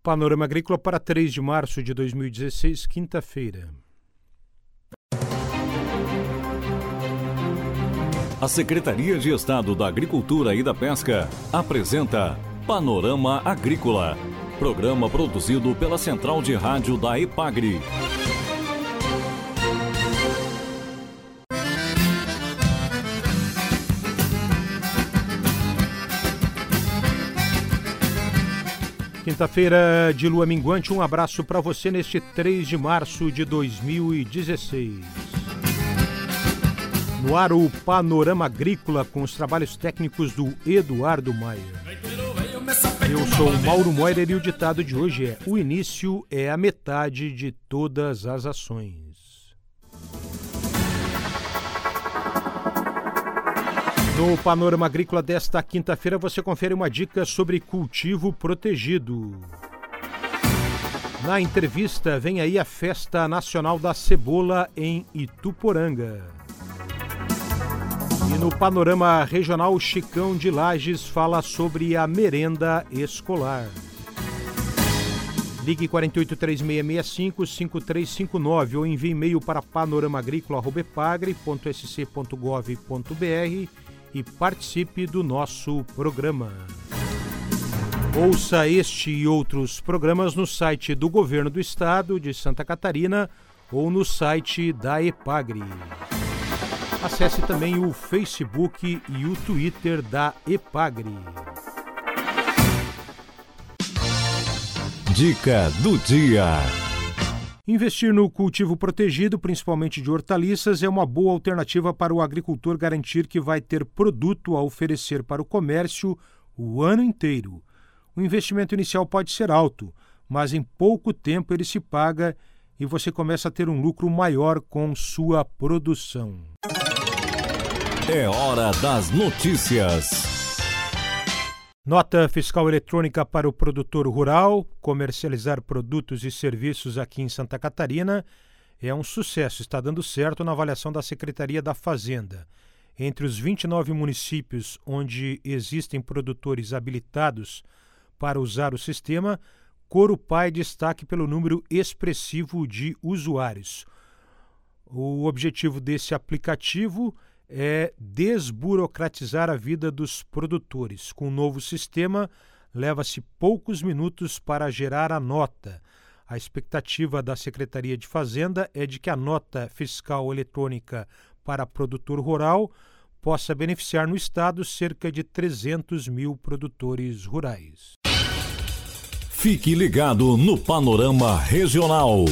Panorama Agrícola para 3 de março de 2016, quinta-feira. A Secretaria de Estado da Agricultura e da Pesca apresenta Panorama Agrícola, programa produzido pela Central de Rádio da EPAGRE. Quinta-feira de lua minguante, um abraço para você neste 3 de março de 2016. No ar, o Panorama Agrícola com os trabalhos técnicos do Eduardo Maia. Eu sou o Mauro Moirer e o ditado de hoje é: o início é a metade de todas as ações. No Panorama Agrícola desta quinta-feira você confere uma dica sobre cultivo protegido. Na entrevista vem aí a Festa Nacional da Cebola em Ituporanga. E no Panorama Regional, Chicão de Lages fala sobre a merenda escolar. Ligue 483665-5359 ou envie e-mail para panoramaagricola@epagre.sc.gov.br e participe do nosso programa. Ouça este e outros programas no site do Governo do Estado de Santa Catarina ou no site da EPAGRE. Acesse também o Facebook e o Twitter da EPAGRE. Dica do dia. Investir no cultivo protegido, principalmente de hortaliças, é uma boa alternativa para o agricultor garantir que vai ter produto a oferecer para o comércio o ano inteiro. O investimento inicial pode ser alto, mas em pouco tempo ele se paga e você começa a ter um lucro maior com sua produção. É hora das notícias. Nota fiscal eletrônica para o produtor rural. Comercializar produtos e serviços aqui em Santa Catarina é um sucesso, está dando certo na avaliação da Secretaria da Fazenda. Entre os 29 municípios onde existem produtores habilitados para usar o sistema, Corupá é destaque pelo número expressivo de usuários. O objetivo desse aplicativo é desburocratizar a vida dos produtores. Com o novo sistema, leva-se poucos minutos para gerar a nota. A expectativa da Secretaria de Fazenda é de que a nota fiscal eletrônica para produtor rural possa beneficiar no estado cerca de 300 mil produtores rurais. Fique ligado no Panorama Regional.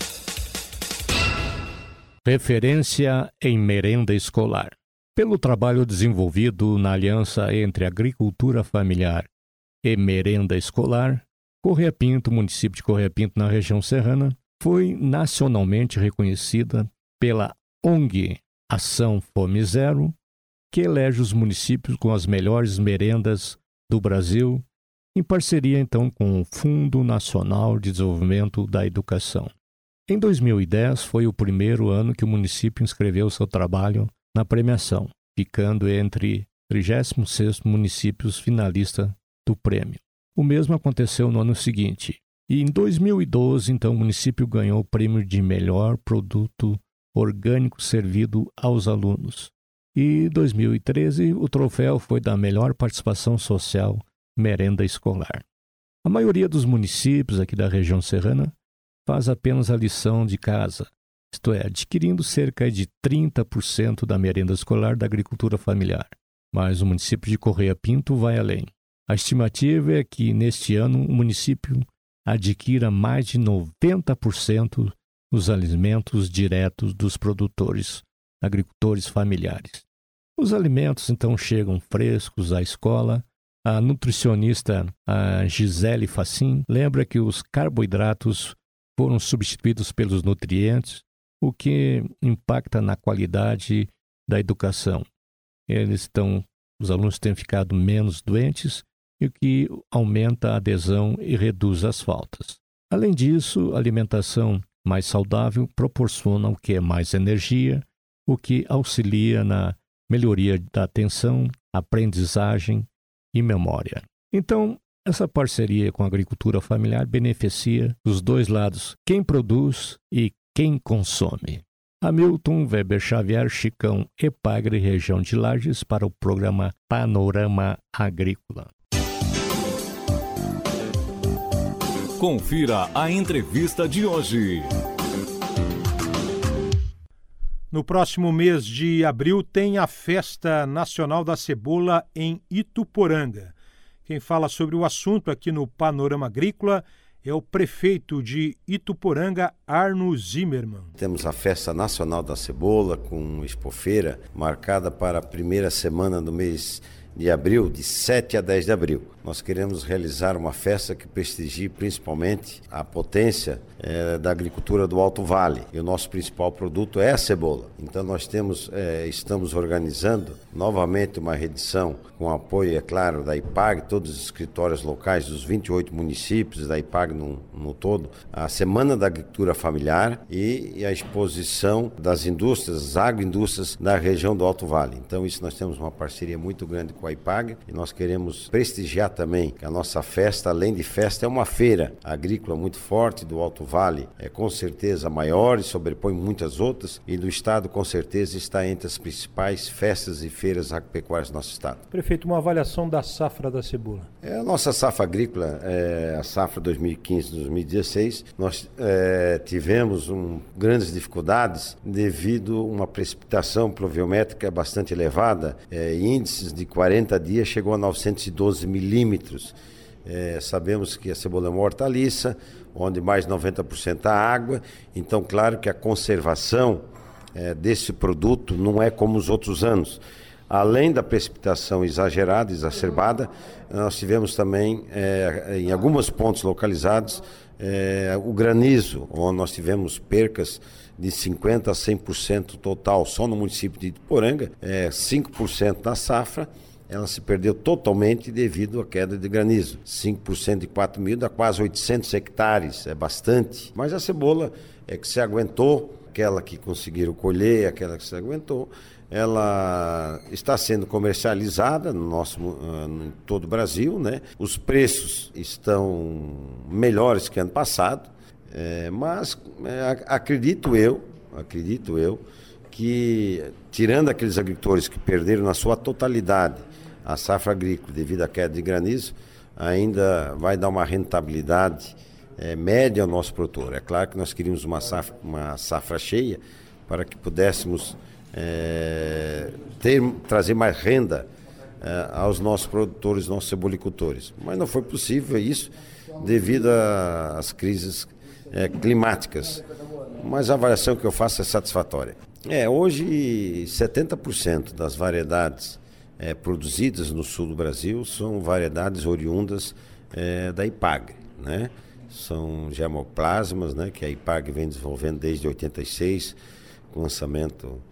Referência em merenda escolar. Pelo trabalho desenvolvido na aliança entre agricultura familiar e merenda escolar, Correia Pinto, município de Correia Pinto, na região serrana, foi nacionalmente reconhecida pela ONG Ação Fome Zero, que elege os municípios com as melhores merendas do Brasil, em parceria então com o Fundo Nacional de Desenvolvimento da Educação. Em 2010 foi o primeiro ano que o município inscreveu seu trabalho na premiação, ficando entre 36º municípios finalistas do prêmio. O mesmo aconteceu no ano seguinte. E em 2012, então, o município ganhou o prêmio de melhor produto orgânico servido aos alunos. E em 2013, o troféu foi da melhor participação social merenda escolar. A maioria dos municípios aqui da região serrana faz apenas a lição de casa, isto é, adquirindo cerca de 30% da merenda escolar da agricultura familiar. Mas o município de Correia Pinto vai além. A estimativa é que, neste ano, o município adquira mais de 90% dos alimentos diretos dos produtores, agricultores familiares. Os alimentos, então, chegam frescos à escola. A nutricionista a Gisele Facin lembra que os carboidratos foram substituídos pelos nutrientes, o que impacta na qualidade da educação. Os alunos têm ficado menos doentes, e o que aumenta a adesão e reduz as faltas. Além disso, a alimentação mais saudável proporciona o que é mais energia, o que auxilia na melhoria da atenção, aprendizagem e memória. Então, Essa parceria com a agricultura familiar beneficia os dois lados, quem produz e quem consome. Hamilton Weber Xavier, Chicão, Epagre, região de Lages, para o programa Panorama Agrícola. Confira a entrevista de hoje. No próximo mês de abril tem a Festa Nacional da Cebola em Ituporanga. Quem fala sobre o assunto aqui no Panorama Agrícola é o prefeito de Ituporanga, Arno Zimmermann. Temos a Festa Nacional da Cebola com expofeira marcada para a primeira semana do mês de abril, de 7 a 10 de abril. Nós queremos realizar uma festa que prestigie principalmente a potência da agricultura do Alto Vale. E o nosso principal produto é a cebola. Então nós estamos organizando novamente uma reedição com apoio, é claro, da IPAG, todos os escritórios locais dos 28 municípios da IPAG no todo, a Semana da Agricultura Familiar e a exposição das indústrias, das agroindústrias da região do Alto Vale. Então isso nós temos uma parceria muito grande com a IPAG e nós queremos prestigiar também que a nossa festa, além de festa, é uma feira agrícola muito forte do Alto Vale, é com certeza maior e sobrepõe muitas outras, e do estado com certeza está entre as principais festas e feiras agropecuárias do nosso estado. Prefeito, uma avaliação da safra da cebola. A nossa safra agrícola, a safra 2015-2016, nós tivemos grandes dificuldades devido a uma precipitação pluviométrica bastante elevada, índices de 40 dias chegou a 912 milímetros. Sabemos que a cebola é uma hortaliça, onde mais de 90% é água, então claro que a conservação desse produto não é como os outros anos. Além da precipitação exagerada, exacerbada, nós tivemos também, em alguns pontos localizados, o granizo, onde nós tivemos percas de 50% a 100% total só no município de Ituporanga, 5% da safra, ela se perdeu totalmente devido à queda de granizo. 5% de 4 mil dá quase 800 hectares, é bastante. Mas a cebola é que se aguentou, aquela que conseguiram colher, aquela que se aguentou, ela está sendo comercializada em todo o Brasil, né? Os preços estão melhores que ano passado, mas acredito eu que, tirando aqueles agricultores que perderam na sua totalidade a safra agrícola devido à queda de granizo, ainda vai dar uma rentabilidade média ao nosso produtor. É claro que nós queríamos uma safra cheia para que pudéssemos trazer mais renda aos nossos produtores, nossos cebolicultores. Mas não foi possível isso devido às crises climáticas. Mas a avaliação que eu faço é satisfatória. Hoje 70% das variedades produzidas no sul do Brasil são variedades oriundas da IPAG, né? São germoplasmas, né, que a IPAG vem desenvolvendo desde 86, com o lançamento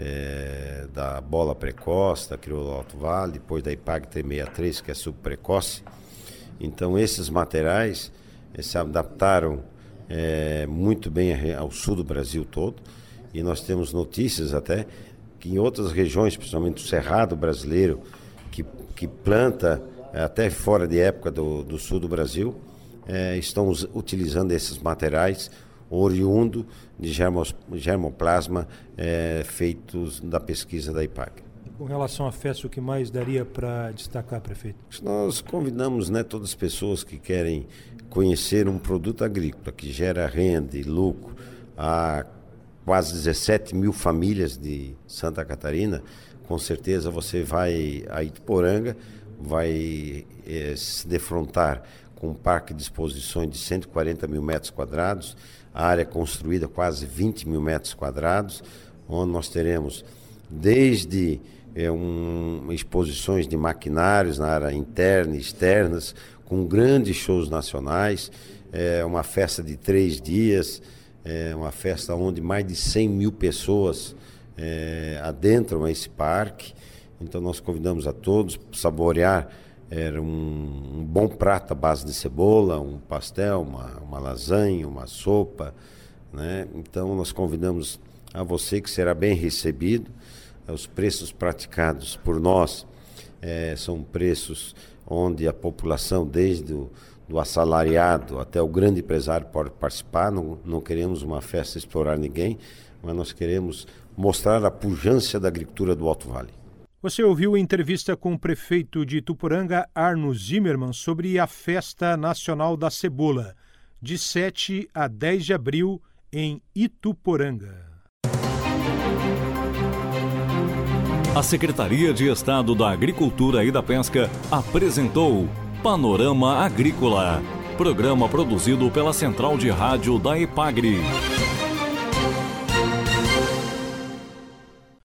da bola precoce, da crioula Alto Vale, depois da IPAG T63, que é subprecoce. Então esses materiais se adaptaram muito bem ao sul do Brasil todo, e nós temos notícias até que em outras regiões, principalmente o Cerrado brasileiro, que planta até fora de época do sul do Brasil, estão utilizando esses materiais oriundo de germoplasma feitos da pesquisa da IPAG. Com relação à festa, o que mais daria para destacar, prefeito? Nós convidamos, todas as pessoas que querem conhecer um produto agrícola que gera renda e lucro a quase 17 mil famílias de Santa Catarina. Com certeza você vai a Ituporanga, vai se defrontar com um parque de exposições de 140 mil metros quadrados, a área construída quase 20 mil metros quadrados, onde nós teremos desde exposições de maquinários na área interna e externas, com grandes shows nacionais, uma festa de 3 dias, uma festa onde mais de 100 mil pessoas adentram esse parque. Então nós convidamos a todos para saborear um bom prato à base de cebola, um pastel, uma lasanha, uma sopa, né? Então nós convidamos a você, que será bem recebido. Os preços praticados por nós são preços onde a população, desde do assalariado até o grande empresário, pode participar. Não queremos uma festa explorar ninguém, mas nós queremos mostrar a pujança da agricultura do Alto Vale. Você ouviu a entrevista com o prefeito de Ituporanga, Arno Zimmermann, sobre a Festa Nacional da Cebola, de 7 a 10 de abril, em Ituporanga. A Secretaria de Estado da Agricultura e da Pesca apresentou Panorama Agrícola, programa produzido pela Central de Rádio da EPAGRE.